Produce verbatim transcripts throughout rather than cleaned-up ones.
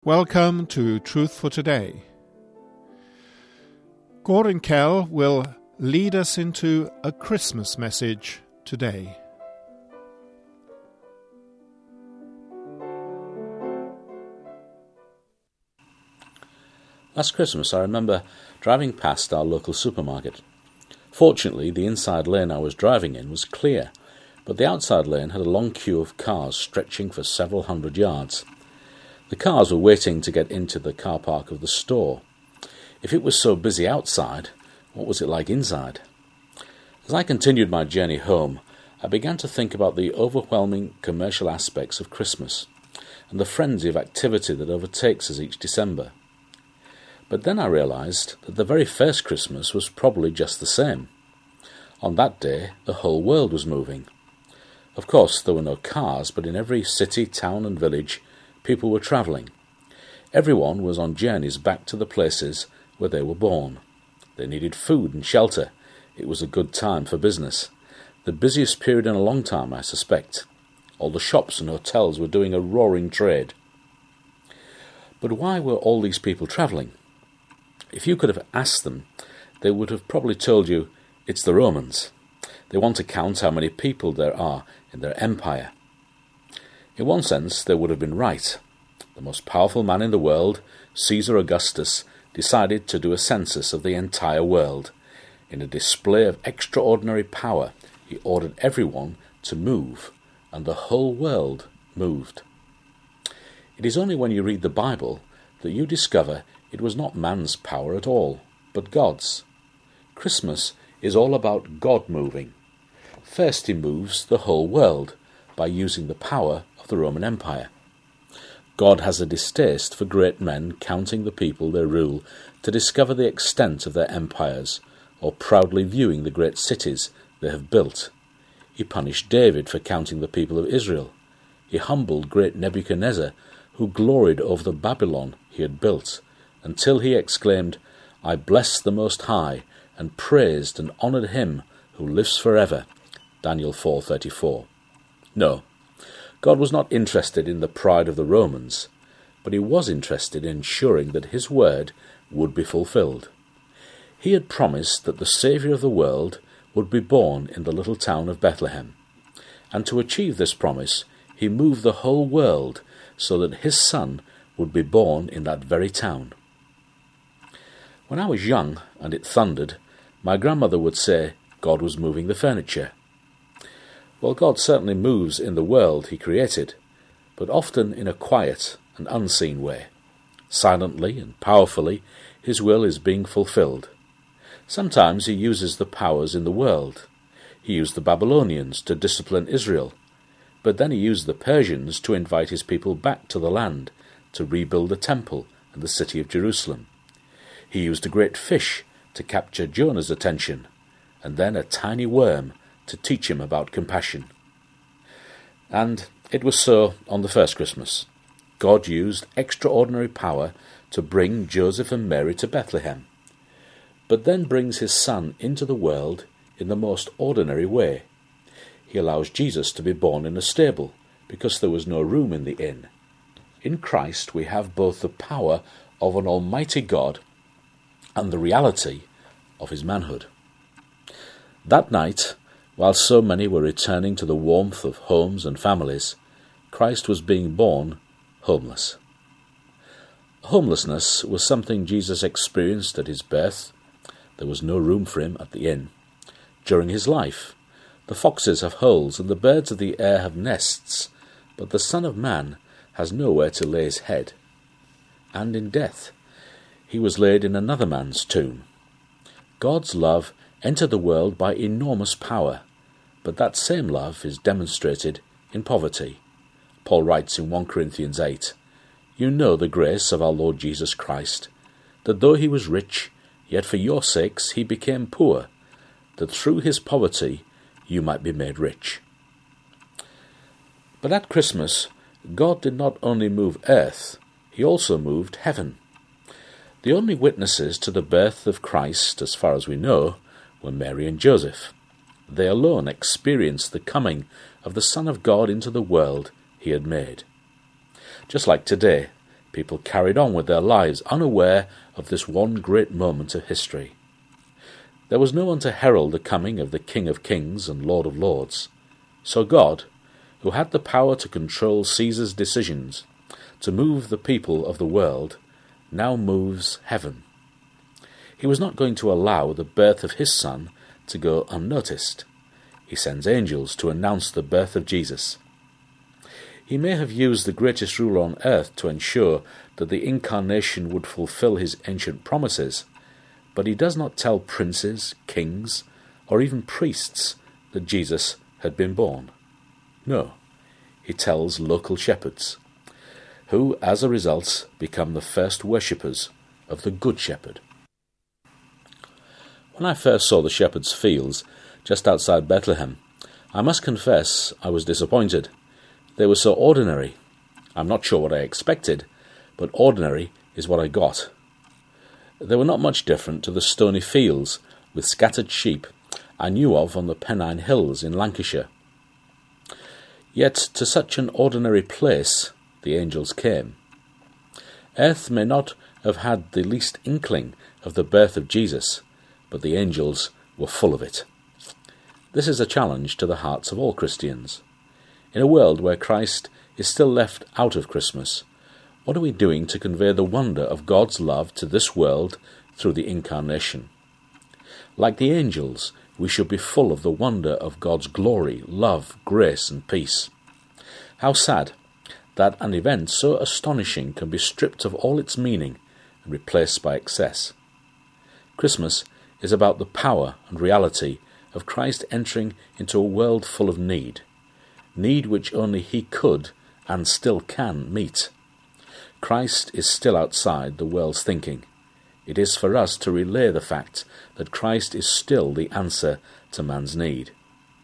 Welcome to Truth for Today. Gordon Kell will lead us into a Christmas message today. Last Christmas, I remember driving past our local supermarket. Fortunately, the inside lane I was driving in was clear, but the outside lane had a long queue of cars stretching for several hundred yards. The cars were waiting to get into the car park of the store. If it was so busy outside, what was it like inside? As I continued my journey home, I began to think about the overwhelming commercial aspects of Christmas and the frenzy of activity that overtakes us each December. But then I realised that the very first Christmas was probably just the same. On that day, the whole world was moving. Of course, there were no cars, but in every city, town and village, people were travelling. Everyone was on journeys back to the places where they were born. They needed food and shelter. It was a good time for business. The busiest period in a long time, I suspect. All the shops and hotels were doing a roaring trade. But why were all these people travelling? If you could have asked them, they would have probably told you it's the Romans. They want to count how many people there are in their empire. In one sense, they would have been right. The most powerful man in the world, Caesar Augustus, decided to do a census of the entire world. In a display of extraordinary power, he ordered everyone to move, and the whole world moved. It is only when you read the Bible that you discover it was not man's power at all, but God's. Christmas is all about God moving. First, he moves the whole world by using the power of the Roman Empire. God has a distaste for great men counting the people they rule to discover the extent of their empires, or proudly viewing the great cities they have built. He punished David for counting the people of Israel. He humbled great Nebuchadnezzar, who gloried over the Babylon he had built, until he exclaimed, "I bless the Most High, and praised and honoured him who lives forever." Daniel four thirty-four. No, God was not interested in the pride of the Romans, but he was interested in ensuring that his word would be fulfilled. He had promised that the Saviour of the world would be born in the little town of Bethlehem, and to achieve this promise, he moved the whole world so that his son would be born in that very town. When I was young and it thundered, my grandmother would say God was moving the furniture. Well, God certainly moves in the world he created, but often in a quiet and unseen way. Silently and powerfully, his will is being fulfilled. Sometimes he uses the powers in the world. He used the Babylonians to discipline Israel, but then he used the Persians to invite his people back to the land, to rebuild the temple and the city of Jerusalem. He used a great fish to capture Jonah's attention, and then a tiny worm to teach him about compassion. And it was so on the first Christmas. God used extraordinary power to bring Joseph and Mary to Bethlehem, but then brings his son into the world in the most ordinary way. He allows Jesus to be born in a stable, because there was no room in the inn. In Christ we have both the power of an almighty God and the reality of his manhood. That night, while so many were returning to the warmth of homes and families, Christ was being born homeless. Homelessness was something Jesus experienced at his birth. There was no room for him at the inn. During his life, the foxes have holes and the birds of the air have nests, but the Son of Man has nowhere to lay his head. And in death, he was laid in another man's tomb. God's love entered the world by enormous power, but that same love is demonstrated in poverty. Paul writes in First Corinthians eight, "You know the grace of our Lord Jesus Christ, that though he was rich, yet for your sakes he became poor, that through his poverty you might be made rich." But at Christmas, God did not only move earth, he also moved heaven. The only witnesses to the birth of Christ, as far as we know, were Mary and Joseph. They alone experienced the coming of the Son of God into the world he had made. Just like today, People carried on with their lives, unaware of this one great moment of history. There was no one to herald the coming of the King of Kings and Lord of Lords. So God, who had the power to control Caesar's decisions, to move the people of the world, now moves heaven. He was not going to allow the birth of his Son to go unnoticed. He sends angels to announce the birth of Jesus. He may have used the greatest ruler on earth to ensure that the incarnation would fulfill his ancient promises, but he does not tell princes, kings, or even priests that Jesus had been born. No, he tells local shepherds, who, as a result, become the first worshippers of the Good Shepherd. When I first saw the shepherd's fields just outside Bethlehem, I must confess I was disappointed. They were so ordinary. I'm not sure what I expected, but ordinary is what I got. They were not much different to the stony fields with scattered sheep I knew of on the Pennine Hills in Lancashire. Yet to such an ordinary place the angels came. Earth may not have had the least inkling of the birth of Jesus, but the angels were full of it. This is a challenge to the hearts of all Christians. In a world where Christ is still left out of Christmas, what are we doing to convey the wonder of God's love to this world through the incarnation? Like the angels, we should be full of the wonder of God's glory, love, grace, and peace. How sad that an event so astonishing can be stripped of all its meaning and replaced by excess. Christmas is about the power and reality of Christ entering into a world full of need, need which only he could and still can meet. Christ is still outside the world's thinking. It is for us to relay the fact that Christ is still the answer to man's need.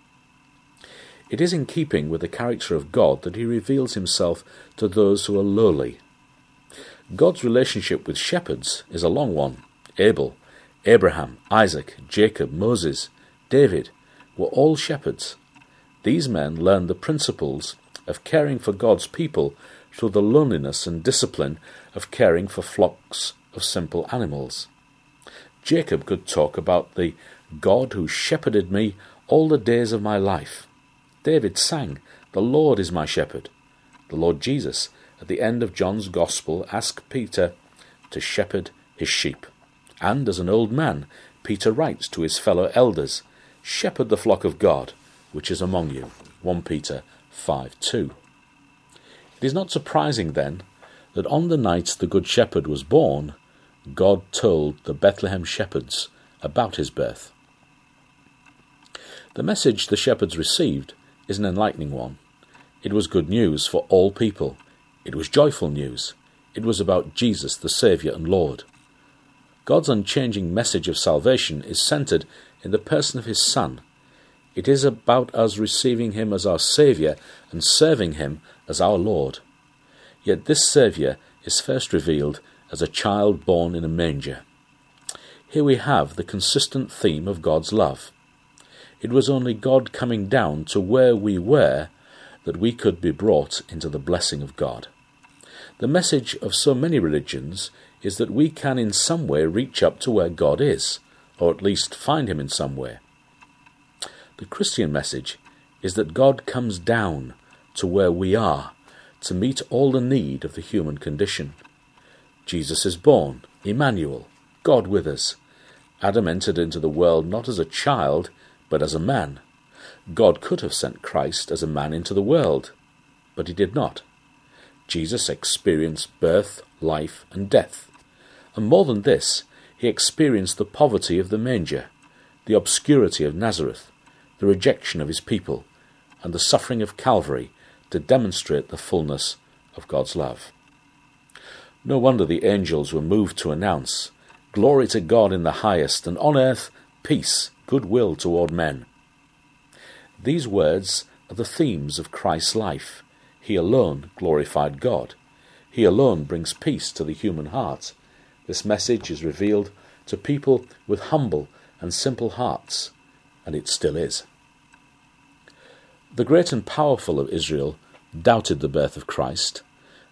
It is in keeping with the character of God that he reveals himself to those who are lowly. God's relationship with shepherds is a long one. Abel, Abraham, Isaac, Jacob, Moses, David were all shepherds. These men learned the principles of caring for God's people through the loneliness and discipline of caring for flocks of simple animals. Jacob could talk about the God who shepherded me all the days of my life. David sang, "The Lord is my shepherd." The Lord Jesus, at the end of John's Gospel, asked Peter to shepherd his sheep. And as an old man, Peter writes to his fellow elders, "Shepherd the flock of God, which is among you." First Peter five two. It is not surprising, then, that on the night the Good Shepherd was born, God told the Bethlehem shepherds about his birth. The message the shepherds received is an enlightening one. It was good news for all people. It was joyful news. It was about Jesus, the Saviour and Lord. God's unchanging message of salvation is centred in the person of his Son. It is about us receiving him as our Saviour and serving him as our Lord. Yet this Saviour is first revealed as a child born in a manger. Here we have the consistent theme of God's love. It was only God coming down to where we were that we could be brought into the blessing of God. The message of so many religions is that we can in some way reach up to where God is, or at least find him in some way. The Christian message is that God comes down to where we are to meet all the need of the human condition. Jesus is born, Emmanuel, God with us. Adam entered into the world not as a child, but as a man. God could have sent Christ as a man into the world, but he did not. Jesus experienced birth, life, and death. And more than this, he experienced the poverty of the manger, the obscurity of Nazareth, the rejection of his people, and the suffering of Calvary to demonstrate the fullness of God's love. No wonder the angels were moved to announce, "Glory to God in the highest, and on earth peace, goodwill toward men." These words are the themes of Christ's life. He alone glorified God. He alone brings peace to the human heart. This message is revealed to people with humble and simple hearts, and it still is. The great and powerful of Israel doubted the birth of Christ,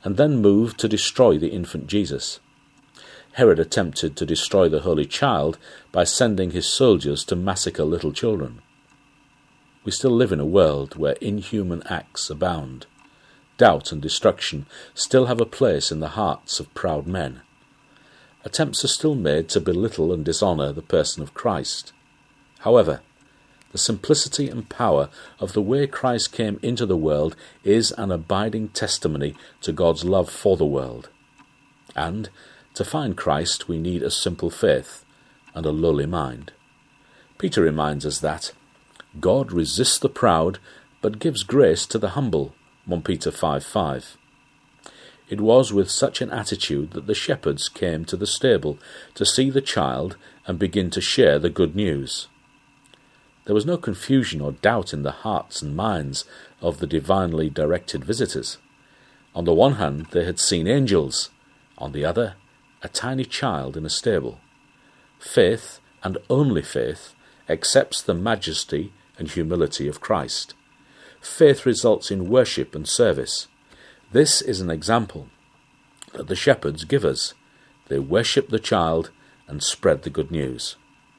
and then moved to destroy the infant Jesus. Herod attempted to destroy the Holy Child by sending his soldiers to massacre little children. We still live in a world where inhuman acts abound. Doubt and destruction still have a place in the hearts of proud men. Attempts are still made to belittle and dishonour the person of Christ. However, the simplicity and power of the way Christ came into the world is an abiding testimony to God's love for the world. And to find Christ, we need a simple faith and a lowly mind. Peter reminds us that God resists the proud, but gives grace to the humble, First Peter five five. It was with such an attitude that the shepherds came to the stable to see the child and begin to share the good news. There was no confusion or doubt in the hearts and minds of the divinely directed visitors. On the one hand, they had seen angels. On the other, a tiny child in a stable. Faith, and only faith, accepts the majesty and humility of Christ. Faith results in worship and service. This is an example that the shepherds give us. They worship the child and spread the good news.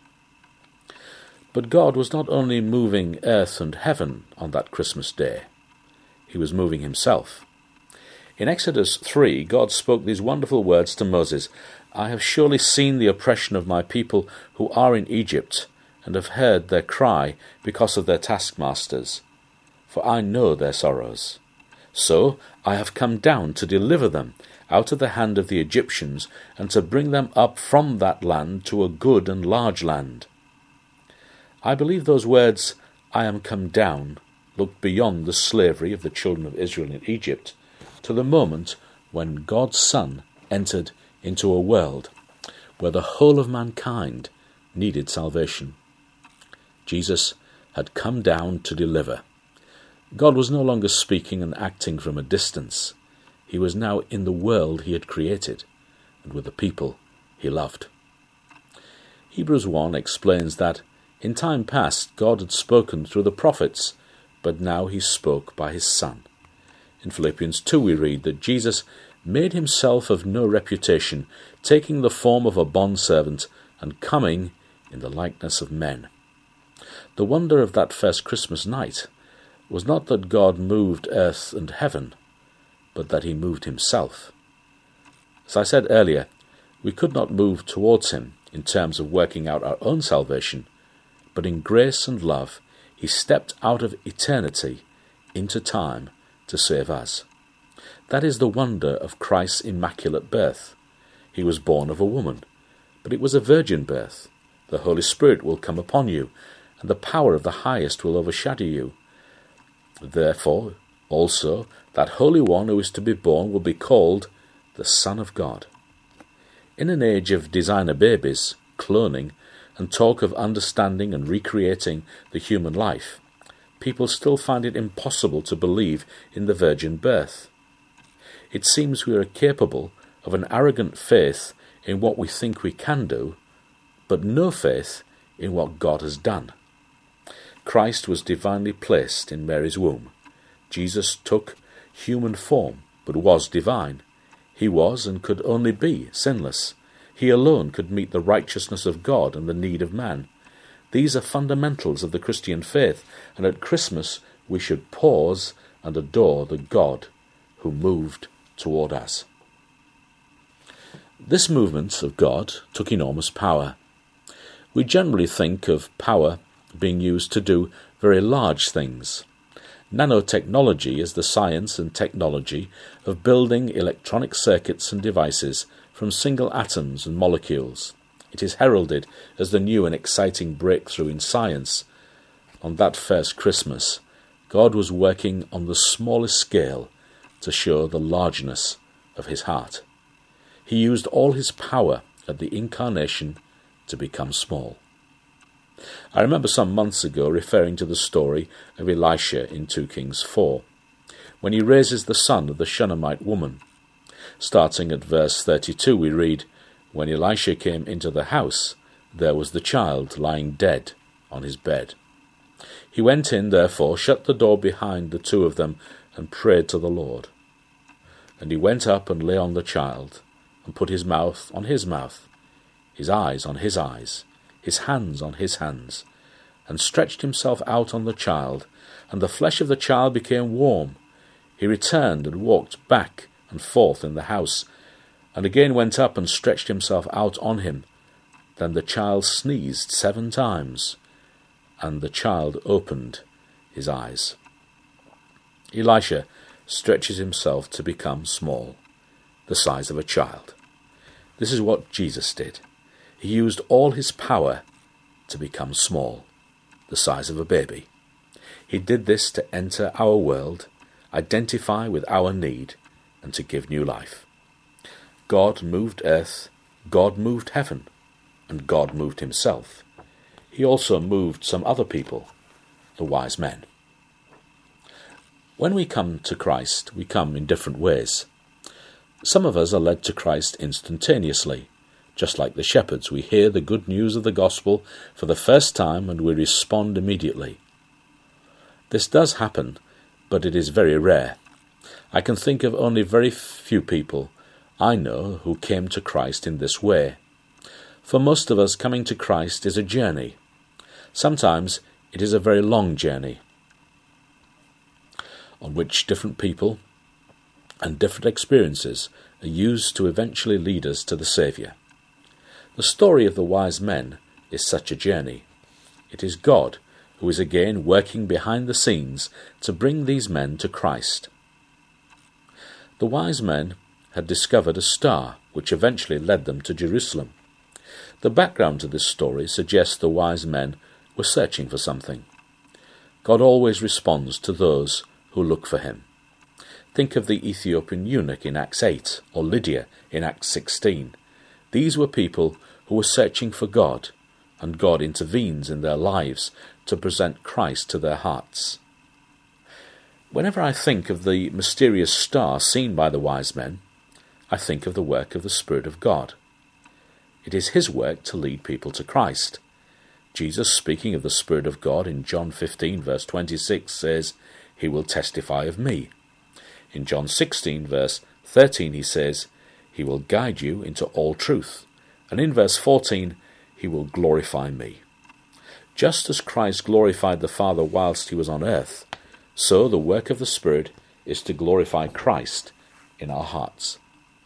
But God was not only moving earth and heaven on that Christmas day. He was moving himself. In Exodus three, God spoke these wonderful words to Moses, "I have surely seen the oppression of my people who are in Egypt, and have heard their cry because of their taskmasters. For I know their sorrows. So I have come down to deliver them out of the hand of the Egyptians, and to bring them up from that land to a good and large land." I believe those words, "I am come down," looked beyond the slavery of the children of Israel in Egypt to the moment when God's Son entered into a world where the whole of mankind needed salvation. Jesus had come down to deliver. God was no longer speaking and acting from a distance. He was now in the world he had created, and with the people he loved. Hebrews one explains that in time past God had spoken through the prophets, but now he spoke by his Son. In Philippians two we read that Jesus made himself of no reputation, taking the form of a bondservant and coming in the likeness of men. The wonder of that first Christmas night was not that God moved earth and heaven, but that he moved himself. As I said earlier, we could not move towards him in terms of working out our own salvation, but in grace and love he stepped out of eternity into time to save us. That is the wonder of Christ's immaculate birth. He was born of a woman, but it was a virgin birth. The Holy Spirit will come upon you, and the power of the highest will overshadow you. Therefore, also, that Holy One who is to be born will be called the Son of God. In an age of designer babies, cloning, and talk of understanding and recreating the human life, people still find it impossible to believe in the virgin birth. It seems we are capable of an arrogant faith in what we think we can do, but no faith in what God has done. Christ was divinely placed in Mary's womb. Jesus took human form, but was divine. He was and could only be sinless. He alone could meet the righteousness of God and the need of man. These are fundamentals of the Christian faith, and at Christmas we should pause and adore the God who moved toward us. This movement of God took enormous power. We generally think of power being used to do very large things. Nanotechnology is the science and technology of building electronic circuits and devices from single atoms and molecules. It is heralded as the new and exciting breakthrough in science. On that first Christmas, God was working on the smallest scale to show the largeness of his heart. He used all his power at the incarnation to become small. I remember some months ago referring to the story of Elisha in Second Kings four, when he raises the son of the Shunammite woman. Starting at verse thirty-two, we read, "When Elisha came into the house, there was the child lying dead on his bed. He went in, therefore, shut the door behind the two of them, and prayed to the Lord. And he went up and lay on the child, and put his mouth on his mouth, his eyes on his eyes, his hands on his hands, and stretched himself out on the child, and the flesh of the child became warm. He returned and walked back and forth in the house, and again went up and stretched himself out on him. Then the child sneezed seven times, and the child opened his eyes. Elisha stretches himself to become small, the size of a child. This is what Jesus did. He used all his power to become small, the size of a baby. He did this to enter our world, identify with our need, and to give new life. God moved earth, God moved heaven, and God moved himself. He also moved some other people, the wise men. When we come to Christ, we come in different ways. Some of us are led to Christ instantaneously. Just like the shepherds, we hear the good news of the gospel for the first time and we respond immediately. This does happen, but it is very rare. I can think of only very few people I know who came to Christ in this way. For most of us, coming to Christ is a journey. Sometimes it is a very long journey, on which different people and different experiences are used to eventually lead us to the Saviour. The story of the wise men is such a journey. It is God who is again working behind the scenes to bring these men to Christ. The wise men had discovered a star which eventually led them to Jerusalem. The background to this story suggests the wise men were searching for something. God always responds to those who look for him. Think of the Ethiopian eunuch in Acts eight, or Lydia in Acts sixteen. These were people who were searching for God, and God intervenes in their lives to present Christ to their hearts. Whenever I think of the mysterious star seen by the wise men, I think of the work of the Spirit of God. It is his work to lead people to Christ. Jesus, speaking of the Spirit of God in John fifteen, verse twenty-six, says, "He will testify of me." In John sixteen, verse thirteen, he says, "He will guide you into all truth." And in verse fourteen, "He will glorify me." Just as Christ glorified the Father whilst he was on earth, so the work of the Spirit is to glorify Christ in our hearts.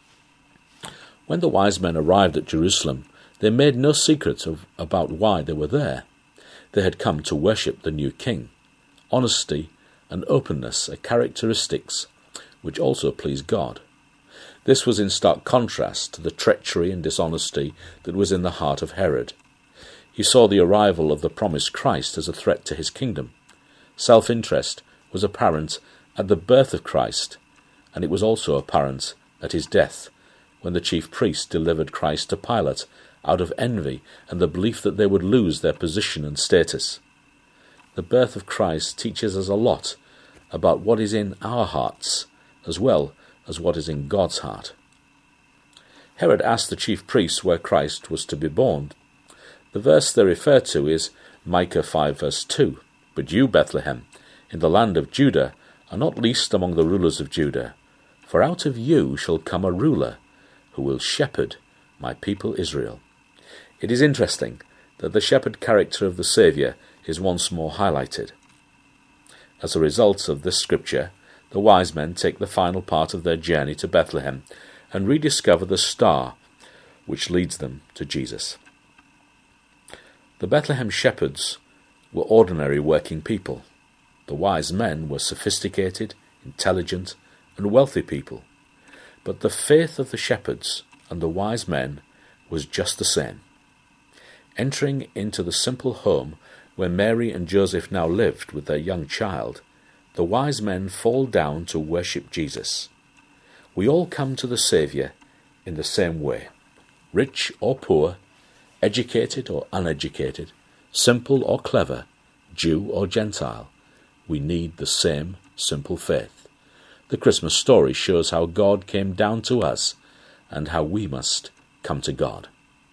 When the wise men arrived at Jerusalem, they made no secret of, about why they were there. They had come to worship the new king. Honesty and openness are characteristics which also please God. This was in stark contrast to the treachery and dishonesty that was in the heart of Herod. He saw the arrival of the promised Christ as a threat to his kingdom. Self-interest was apparent at the birth of Christ, and it was also apparent at his death, when the chief priests delivered Christ to Pilate out of envy and the belief that they would lose their position and status. The birth of Christ teaches us a lot about what is in our hearts, as well as what is in God's heart. Herod asked the chief priests where Christ was to be born. The verse they refer to is Micah five, verse two. "But you, Bethlehem, in the land of Judah, are not least among the rulers of Judah, for out of you shall come a ruler, who will shepherd my people Israel." It is interesting that the shepherd character of the Saviour is once more highlighted. As a result of this scripture, the wise men take the final part of their journey to Bethlehem and rediscover the star which leads them to Jesus. The Bethlehem shepherds were ordinary working people. The wise men were sophisticated, intelligent, and wealthy people. But the faith of the shepherds and the wise men was just the same. Entering into the simple home where Mary and Joseph now lived with their young child, the wise men fall down to worship Jesus. We all come to the Saviour in the same way, rich or poor, educated or uneducated, simple or clever, Jew or Gentile. We need the same simple faith. The Christmas story shows how God came down to us and how we must come to God.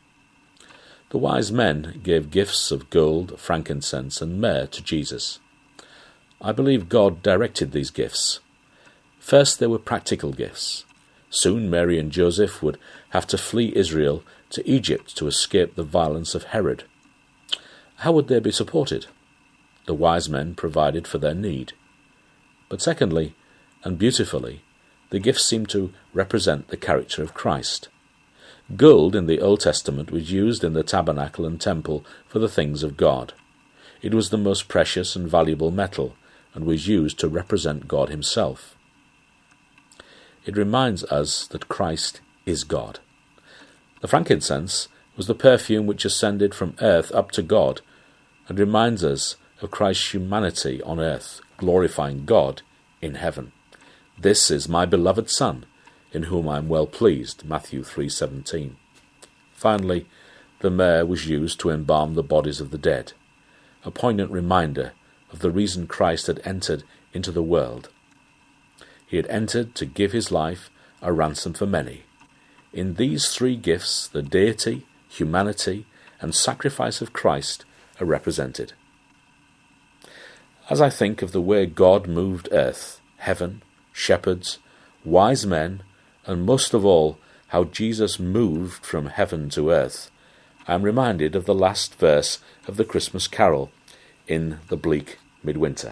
The wise men gave gifts of gold, frankincense, and myrrh to Jesus. I believe God directed these gifts. First, they were practical gifts. Soon Mary and Joseph would have to flee Israel to Egypt to escape the violence of Herod. How would they be supported? The wise men provided for their need. But secondly, and beautifully, the gifts seem to represent the character of Christ. Gold in the Old Testament was used in the tabernacle and temple for the things of God. It was the most precious and valuable metal, and was used to represent God himself. It reminds us that Christ is God. The frankincense was the perfume which ascended from earth up to God, and reminds us of Christ's humanity on earth, glorifying God in heaven. This is my beloved Son, in whom I am well pleased, Matthew three seventeen. Finally, the myrrh was used to embalm the bodies of the dead, a poignant reminder of the reason Christ had entered into the world. He had entered to give his life a ransom for many. In these three gifts, the deity, humanity, and sacrifice of Christ are represented. As I think of the way God moved earth, heaven, shepherds, wise men, and most of all, how Jesus moved from heaven to earth, I am reminded of the last verse of the Christmas carol, In the Bleak Midwinter.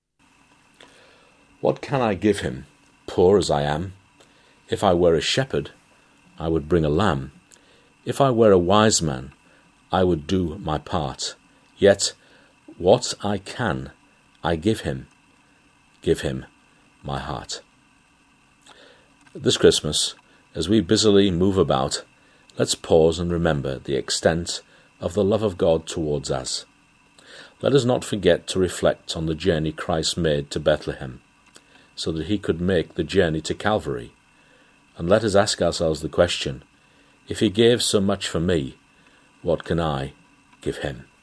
What can I give him, poor as I am? If I were a shepherd, I would bring a lamb. If I were a wise man, I would do my part. Yet, what I can, I give him. Give him my heart. This Christmas, as we busily move about, let's pause and remember the extent of the love of God towards us. Let us not forget to reflect on the journey Christ made to Bethlehem, so that he could make the journey to Calvary. And let us ask ourselves the question, if he gave so much for me, what can I give him?